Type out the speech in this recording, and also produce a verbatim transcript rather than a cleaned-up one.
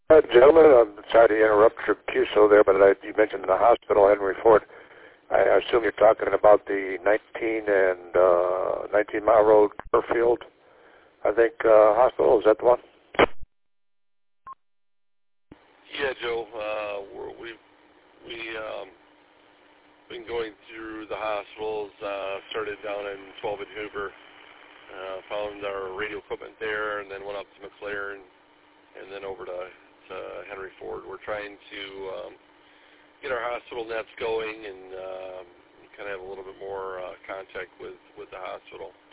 Uh, gentlemen, I'm sorry to interrupt your Q S O there, but I, you mentioned the hospital, Henry Ford. I assume you're talking about the nineteen and uh, nineteen Mile Road, Fairfield, I think, uh, hospital. Is that the one? Yeah, Joe. Uh, we're, we've we, um, been going through the hospitals. Uh, started down in twelve at Hoover. Uh, found our radio equipment there, and then went up to McLaren, and then over to, to Henry Ford. We're trying to um, get our hospital nets going and um, kind of have a little bit more uh, contact with, with the hospital.